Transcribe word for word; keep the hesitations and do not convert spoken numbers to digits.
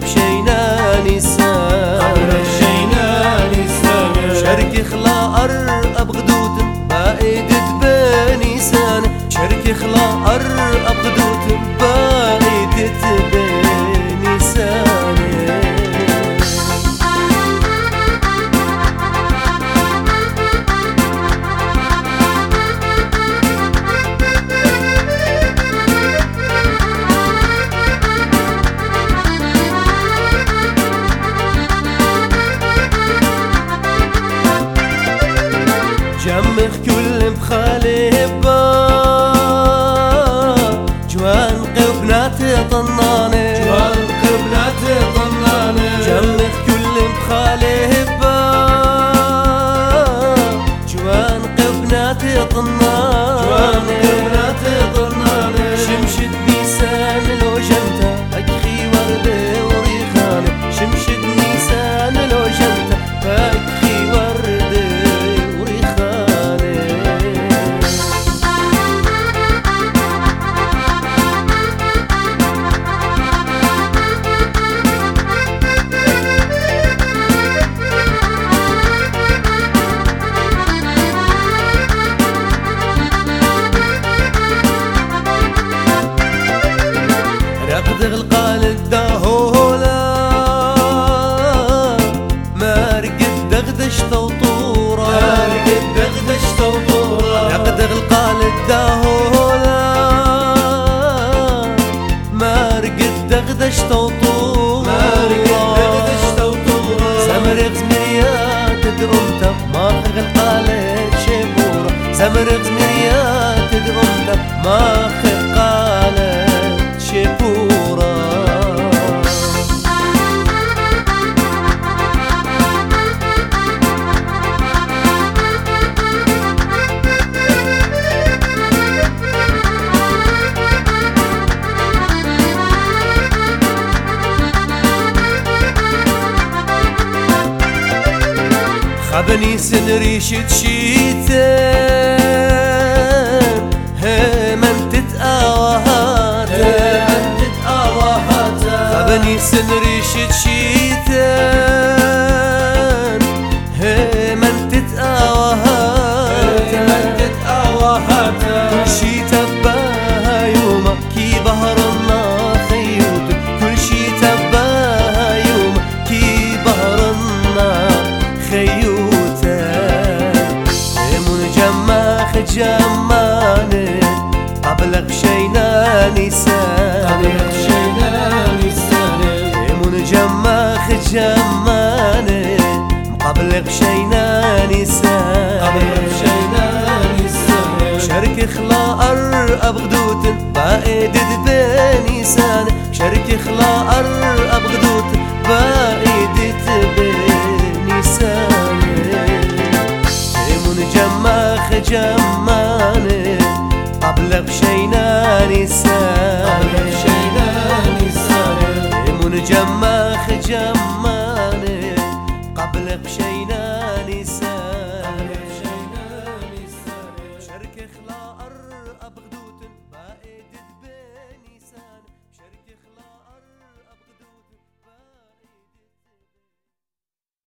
خشينا نسان قبل خشينا نسان شركي خلا أر أبغدوت بائدت بنيسان شركي خلا أر أبغدوت بائدت بنيسان جمخ كل بخالبا جوان قبنات طنانة جوان قبنات طنانة جمخ كل بخالبا جوان قبنات طنانة جوان قبنات طنانة شمشد نيسان لو جنتا أكخي وردة وريخانة شمشد نيسان لو جنتا أكخي وردة رقدغ القال الدهولا مارقد دغدش توطورة مارقد دغدش توطورة رقدغ القال الدهولا مارقد دغدش توطورة مارقد دغدش توطورة زمرغ زمريات درمتا ما خغ القالت شبورة زمرغ زمريات درمتا ما خغ قالت شبورة خبني سنريشت شيتان هيمن تتقاوهاتا خبني سنريشت شيتان هيمن تتقاوهاتا كل شي تباها يوما كي بهرنا خيوت كل شي تباها يوما كي بهرنا خيوت جماخ جمانه قبل خشينا نسان قبل خشينا نسان من جماخ جمانه قبل خشينا نسان قبل خشينا نسان شرك خلا أر أبغدوت بائدت بنيسان شرك خلا أر أبغدوت بائدت بنيسان جماخ جمانه قبل خشينا نسان قبل خشينا نسان من جماخ جمانه